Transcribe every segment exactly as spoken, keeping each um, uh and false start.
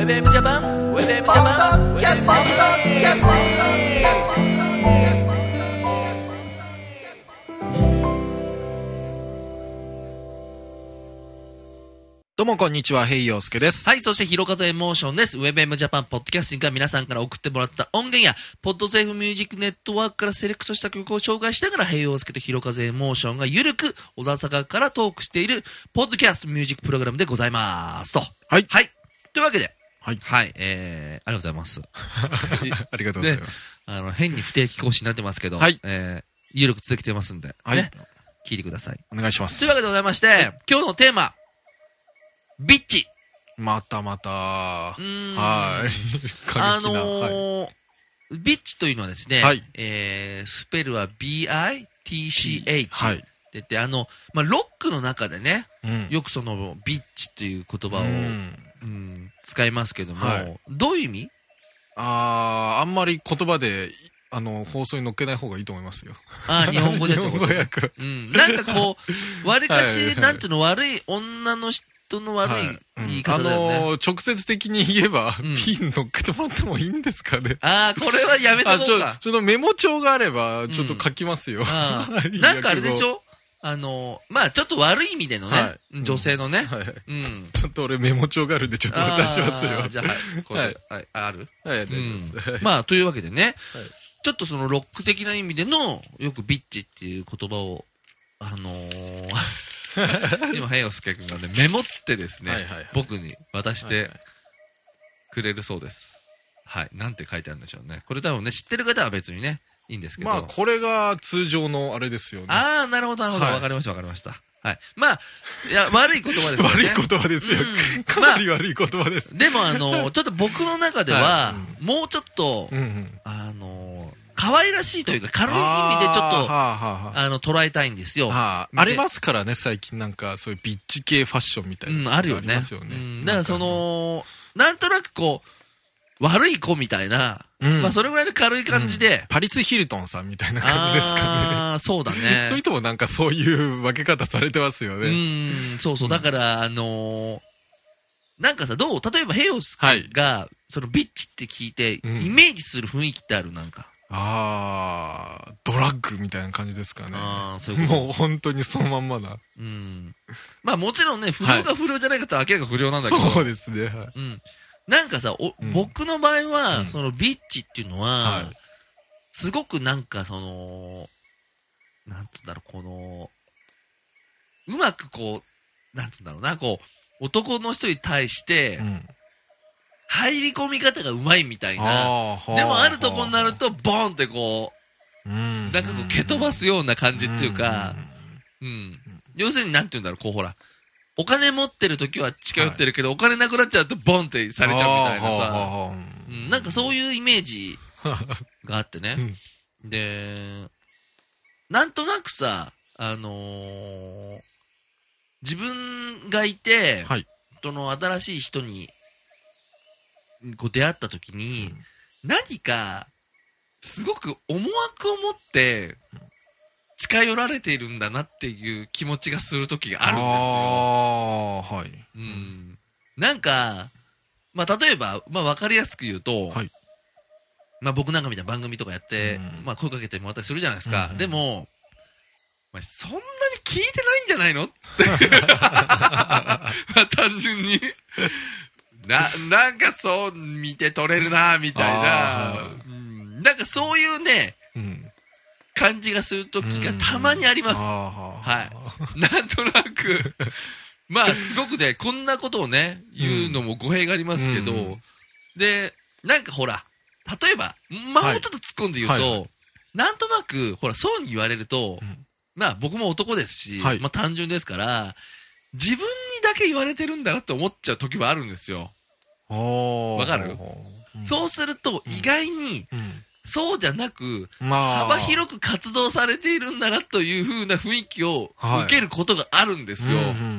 ブエムジャパンウェブエムジャパンキャスティングどうもこんにちは、ヘイヨウスケです。 はい、そしてひろかずエモーションです。ウェブエムジャパンポッドキャスティングが皆さんから送ってもらった音源やポッドセーフミュージックネットワークからセレクトした曲を紹介しながら、ヘイヨウスケとひろかずエモーションがゆるく小田坂からトークしているポッドキャストミュージックプログラムでございますと。 はいはい。というわけで、 はい。 はい、えー、ありがとうございます。 ありがとうございます。 あの、変に不定期更新になってますけど、 はい。 えー、ゆるく続けてますんで、 はい。 ね、聞いてください。 お願いします。 というわけでございまして、はい、今日のテーマ、ビッチ。 またまた。 うーん。 はい。 あのー、はい、ビッチというのはですね、 はい。 えー、スペルは ビーアイティーシーエイチ。 はい。 って言って、あの、まあ、ロックの中でね、 うん、 よくその、ビッチという言葉を、 うんうん、使いますけども、 はい、 どういう意味？ あー、あんまり言葉で、あの、放送に乗っけない方がいいと思いますよ。 ああ、日本語でってこと？ 日本語訳。 うん。なんかこう、わりかし、はいはい、なんていうの、悪い女の人、人の悪い言い方だよね。はい、うん、 あのー、直接的に言えば、うん、ピン乗っけてもらってもいいんですかね。 ああ、これはやめとこうか。 ちょ、ちょっとメモ帳があれば、ちょっと書きますよ。 うん、なんかあれでしょ、あのー、まあちょっと悪い意味でのね、はい、女性のね、 はい、 うん。 ちょっと俺メモ帳があるんで、ちょっと渡しますよ。 じゃあ、はい。これ、はい、はい、ある？ はい、大丈夫です。 うん、まあ、というわけでね、はい、ちょっとそのロック的な意味での、よくビッチっていう言葉を、あのー、今、ヘイヨウスケ君がね、メモってですね、はいはいはい、僕に渡してくれるそうです。はい。なんて書いてあるんでしょうね。これ多分ね、知ってる方は別にね、いいんですけど。 まあ、これが通常のあれですよね。 ああ、なるほど、なるほど。わ、はい、かりました、わかりました。はい。まあ、いや、悪い言葉ですよね。 悪い言葉ですよ。うん、かなり悪い言葉です。 まあ、でも、あの、ちょっと僕の中では、はい、もうちょっと、 うんうん、 あの、可愛らしいというか軽い意味でちょっと あ,、はあはあ、あの捉えたいんですよ、 はあ、ありますからね最近なんかそういうビッチ系ファッションみたいな、 うん、あるよね。 ありますよね、 うん、だからそのなんとなくこう悪い子みたいな、うん、まあそれぐらいの軽い感じで、 うん、パリス・ヒルトンさんみたいな感じですかね。 ああそうだね。 そういう人もなんかそういう分け方されてますよね。 うんそうそう、だからあのー、なんかさどう例えばヘイヨウスケが、はい、そのビッチって聞いて、うん、イメージする雰囲気ってあるなんか。 ああ、ドラッグみたいな感じですかね。 ああ、そういうこと。 もう本当にそのまんまだ。 うん。まあもちろんね、不良が不良じゃないかと明らか不良なんだけど。 そうですね。はい、 うん。なんかさ、お、うん、僕の場合は、うん、そのビッチっていうのは、はい、すごくなんかその、なんつうんだろう、この、うまくこう、なんつうんだろうな、こう、男の人に対して、うん入り込み方がうまいみたいな。でもあるとこになると、ボーンってこう、なんかこう、蹴飛ばすような感じっていうか、うん。要するになんて言うんだろう、こうほら、お金持ってる時は近寄ってるけど、はい、お金なくなっちゃうとボンってされちゃうみたいなさ、うん、なんかそういうイメージがあってね。で、なんとなくさ、あのー、自分がいて、はい、その新しい人に、こう出会った時に、うん、何かすごく思惑を持って近寄られているんだなっていう気持ちがする時があるんですよ。 あー、はい。 うん。なんか、まあ例えば、まあわかりやすく言うと、はい、まあ僕なんかみたいな番組とかやって、うん、まあ声かけてもらったりするじゃないですか。うんうん、でも、まあ、そんなに聞いてないんじゃないのって。まあ単純に。な、なんかそう見て取れるなみたいな、うん、なんかそういうね、うん、感じがするときがたまにあります。はい。なんとなく、まあすごくね、こんなことをね、言うのも語弊がありますけど、うん、で、なんかほら、例えば、まあもうちょっと突っ込んで言うと、はいはい、なんとなく、ほら、そうに言われると、うん、まあ僕も男ですし、はい、まあ単純ですから、自分にだけ言われてるんだなって思っちゃう時はあるんですよ。わかる、うん、そうすると意外に、うん、そうじゃなく、まあ、幅広く活動されているんだなという風な雰囲気を受けることがあるんですよ。はい、うんうんうん、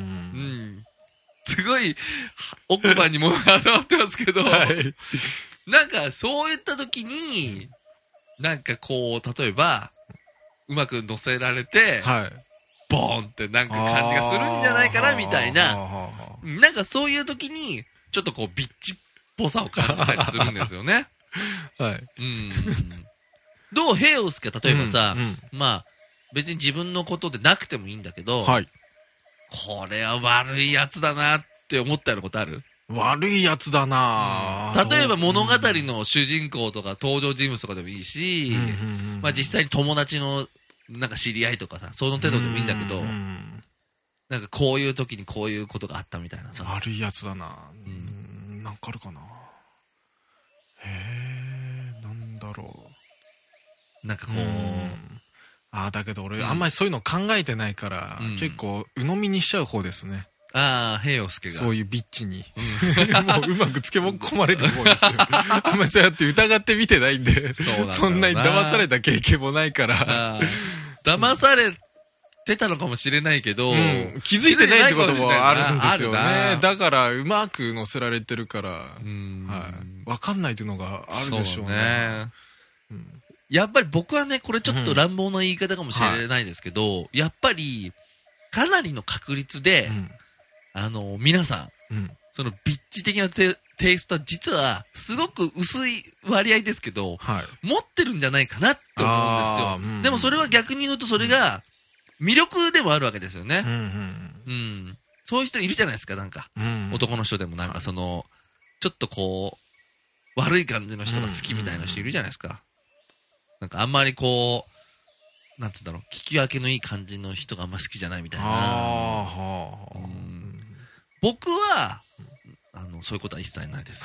すごい奥歯にも当たってますけど、はい、なんかそういった時に、なんかこう、例えば、うまく乗せられて、はい、ボーンってなんか感じがするんじゃないかなみたいな、なんかそういう時に、ちょっとこうビッチっぽさを感じたりするんですよね。 はい。 うん。どう平洋介は例えばさ、 うんうん、 まあ、別に自分のことでなくてもいいんだけど、 はい。 これは悪いやつだなって思ったようなことある？ 悪いやつだな、 うん、例えば物語の主人公とか登場人物とかでもいいし、うんうんうん、まあ実際に友達のなんか知り合いとかさ、その程度でもいいんだけど、うんうん、なんかこういう時にこういうことがあったみたいなさ。 悪いやつだな、うん、なんかあるかな。へえ、なんだろう。なんかこう、うん、 ああ、だけど俺、うん、あんまりそういうの考えてないから、うん、結構鵜呑みにしちゃう方ですね。 ああ、平洋介が。 そういうビッチに。うん、もううまくつけ込まれる方ですよ。あんまりそうやって疑って見てないんで、そうなんそんなに騙された経験もないから。 騙されてたのかもしれないけど、うん、 気づいてないってこともあるんですよね。だから、うまく乗せられてるから、うん、はい。わかんないっていうのがあるでしょうね。そうね、 うん、やっぱり僕はね、これちょっと乱暴な言い方かもしれないですけど、うんはい、やっぱり、かなりの確率で、うんあの、皆さん、うん、そのビッチ的なテ、テイストは実はすごく薄い割合ですけど、はい、持ってるんじゃないかなって思うんですよ、うん。でもそれは逆に言うとそれが魅力でもあるわけですよね。うん、うんうん、そういう人いるじゃないですか、なんか。うん、男の人でもなんかその、はい、ちょっとこう、悪い感じの人が好きみたいな人いるじゃないですか。なんかあんまりこう、なんつうんだろう、聞き分けのいい感じの人があんま好きじゃないみたいな。あー、うん、僕は、あの、そういうことは一切ないです。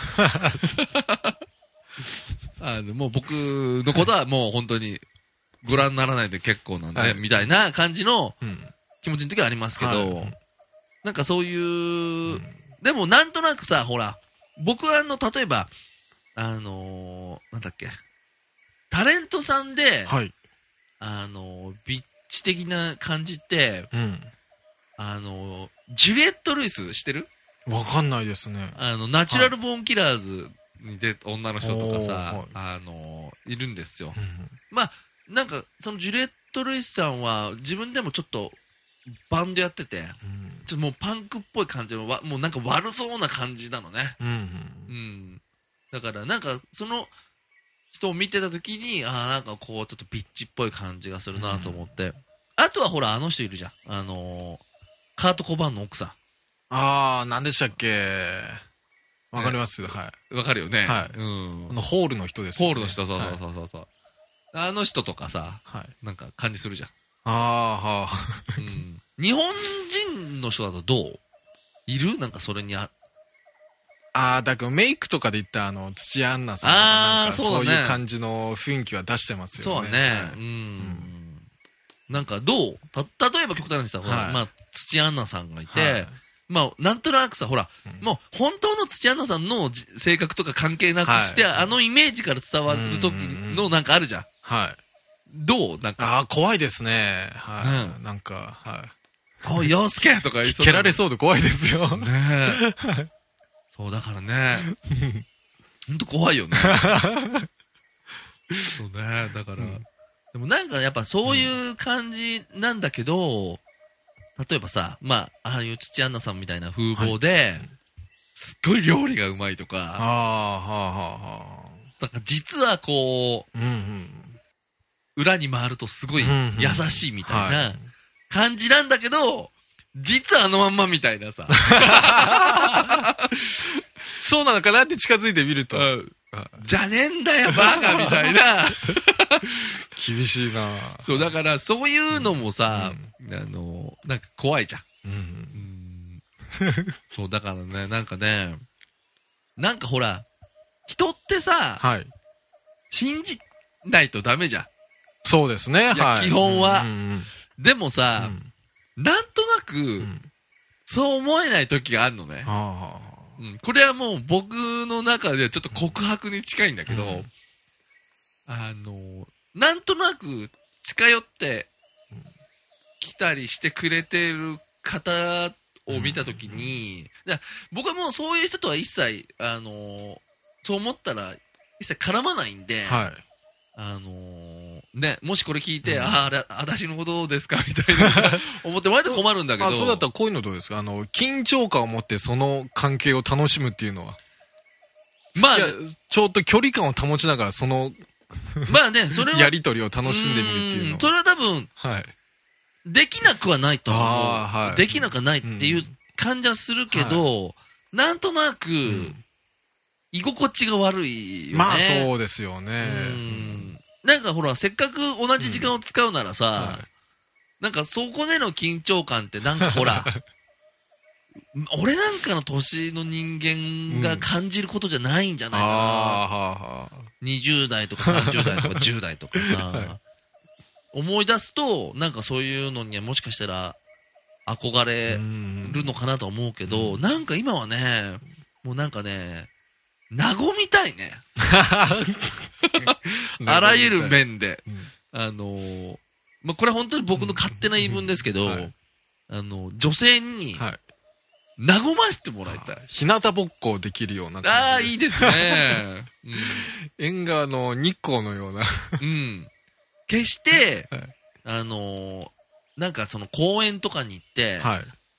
あのもう僕のことはもう本当にご覧にならないで結構なんで、はい、みたいな感じの気持ちの時はありますけど、はい、なんかそういう、うん、でもなんとなくさ、ほら、僕はあの、例えば、あのー、なんだっけ、タレントさんで、はい、あの、ビッチ的な感じって、うん、あの、ジュリエット・ルイス知ってる？ わかんないですね。 あの、ナチュラル・ボーン・キラーズに出た女の人とかさ、はい、あの、いるんですよ。うん、まあ、なんか、そのジュリエット・ルイスさんは自分でもちょっとバンドやってて、うん、ちょっともうパンクっぽい感じの、もうなんか悪そうな感じなのね。うん、うんうん、だからなんか、その、人を見てた時に、ああ、なんかこう、ちょっとビッチっぽい感じがするなと思って。うん、あとはほら、あの人いるじゃん。あのー、カート・コバーンの奥さん。 ああ、なんでしたっけ？わかりますよ、はい。 わかるよね。 はい。うん。あの、ホールの人ですよね。ホールの人、そうそうそうそう。はい、あの人とかさ、はい、なんか感じするじゃん。ああ、はあ。うん。日本人の人だとどう？いる？なんかそれにあ、 ああ、だからメイクとかで言ったあの、土屋アンナさんとかなんかそういう感じの雰囲気は出してますよね。 そうね。はい、うん、うん。なんかどう？た、例えば極端にさ、はい、まあ、土屋アンナさんがいて、はい、まあ、なんとなくさ、ほら、うん、もう本当の土屋アンナさんの性格とか関係なくして、はい、あのイメージから伝わる時のなんかあるじゃん。はい。どう？なんか。 ああ、怖いですね。はい。うん、なんか、はい。 おい、洋介とか言いそう。 蹴られそうで怖いですよ。ねえ。そう、だからね。ほんと怖いよね。そうね。だから、うん、でもなんかやっぱそういう感じなんだけど、うん、例えばさ、まあ、ああいう土屋アンナさんみたいな風貌で、はい、すっごい料理がうまいとか、ああ、はあ、はあ。だから実はこう、うんうん、裏に回るとすごい優しいみたいな感じなんだけど、実はあのまんまみたいなさ。 そうなのかなって近づいてみると。うん、 じゃねえんだよ、バカみたいな。 厳しいな。 そう、だからそういうのもさ、うん、あの、なんか怖いじゃん。うんうん、そう、だからね、なんかね、なんかほら、人ってさ、はい、信じないとダメじゃん。 そうですね、 はい。基本は。うんうんうん、でもさ、うんなんとなく、うん、そう思えない時があるのね、うん。これはもう僕の中ではちょっと告白に近いんだけど、うん、あの、なんとなく近寄ってきたりしてくれてる方を見た時に、うん、僕はもうそういう人とは一切、あの、そう思ったら一切絡まないんで、はいあのー、ね、もしこれ聞いて、うん、ああ、あれ、私のことですかみたいな思ってもらえて困るんだけど。 あ、そうだったらこういうのどうですか？あの、緊張感を持ってその関係を楽しむっていうのは。 まあ、ちょっと距離感を保ちながら、その、 まあね、それは。 やりとりを楽しんでみるっていうの。 それは多分、はい。できなくはないと思う。はい、できなくはないっていう感じはするけど、はい、なんとなく、うん、居心地が悪いよね。 まあそうですよね。 うんなんかほら、せっかく同じ時間を使うならさ、うんはい、なんかそこでの緊張感ってなんかほら、俺なんかの年の人間が感じることじゃないんじゃないかな。うん、あにじゅう代とかさんじゅう代とかじゅう代とかさ、はい、思い出すと、なんかそういうのにはもしかしたら憧れるのかなと思うけど、なんか今はね、もうなんかね、和みたいね。あらゆる面で。うん、あのー、まあ、これは本当に僕の勝手な言い分ですけど、はい、あの、女性に、はい和ませてもらいたい。 日向ぼっこできるような感じ。 ああ、いいですね。 うん、縁側の日光のような。 うん。決して、はい、あのー、なんかその公園とかに行って、はい、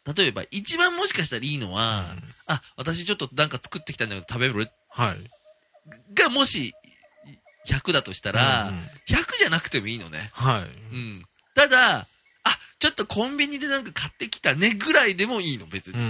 例えば一番もしかしたらいいのは、うん、あ、私ちょっとなんか作ってきたんだけど食べるはい。がもしひゃくだとしたら、うんうん、ひゃくじゃなくてもいいのね。はい。うん。ただ、ちょっとコンビニでなんか買ってきたねぐらいでもいいの、別に。うんうんうん、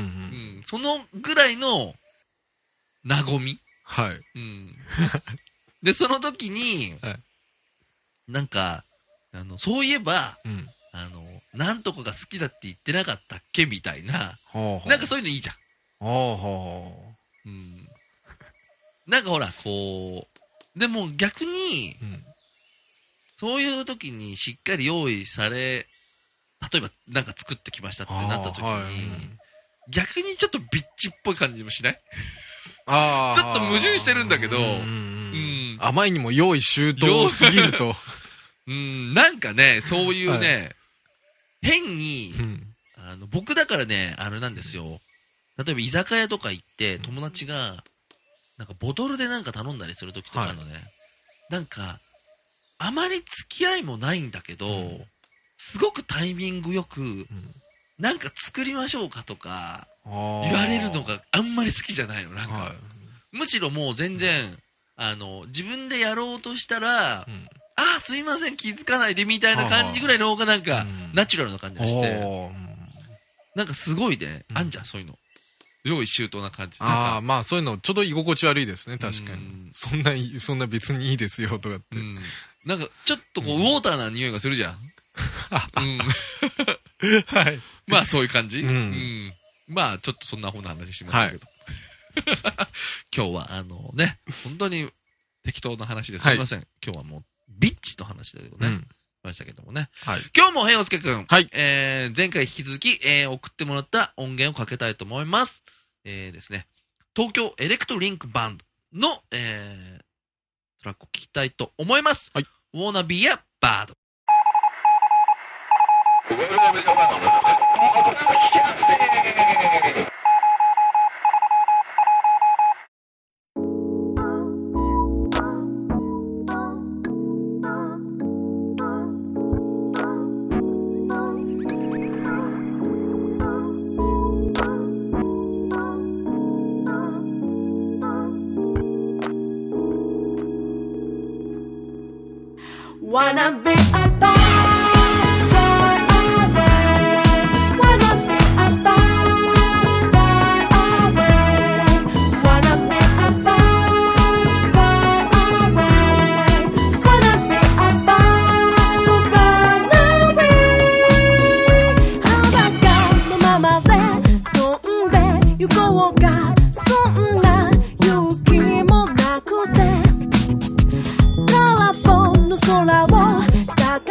そのぐらいの、和み。はい。うん。で、その時に、はい、なんか、あの、そういえば、うん、あの、なんとかが好きだって言ってなかったっけみたいな、ほうほうなんかそういうのいいじゃん。ほうほううん。なんかほら、こう、でも逆に、うん、そういう時にしっかり用意され、例えばなんか作ってきましたってなった時に、はい、逆にちょっとビッチっぽい感じもしないあちょっと矛盾してるんだけど、うんうん、あまりにも用意周到すぎると。 うん、なんかね、そういうね、はい、変に、うん、あの、僕だからね、あれなんですよ。例えば居酒屋とか行って友達が、なんかボトルでなんか頼んだりする時とかあるのね、はい、なんか、あまり付き合いもないんだけど、うんすごくタイミングよく、うん、なんか作りましょうかとか言われるのがあんまり好きじゃないのなんか、はい、むしろもう全然、うん、あの自分でやろうとしたら、うん、あーすいません気づかないでみたいな感じぐらいの方がなんか、うん、ナチュラルな感じがして、うん、なんかすごいね、うん、あんじゃんそういうの用意周到な感じああまあそういうのちょっと居心地悪いですね確かに、うん、そんなそんな別にいいですよとかって、うん、 なんかちょっとこう、うん、ウォーターな匂いがするじゃんうん、はい。まあそういう感じ、うんうん、まあちょっとそんなふうな話しましたけど、はい、今日はあのね本当に適当な話ですいません、はい、今日はもうビッチと話だけどね、うん、ましたけどもね、はい、今日も平洋介くん、はいえー、前回引き続き、えー、送ってもらった音源をかけたいと思います、えー、ですね東京エレクトリンクバンドの、えー、トラックを聞きたいと思います、はい、Wanna Be a Bird Wanna be a bird空を抱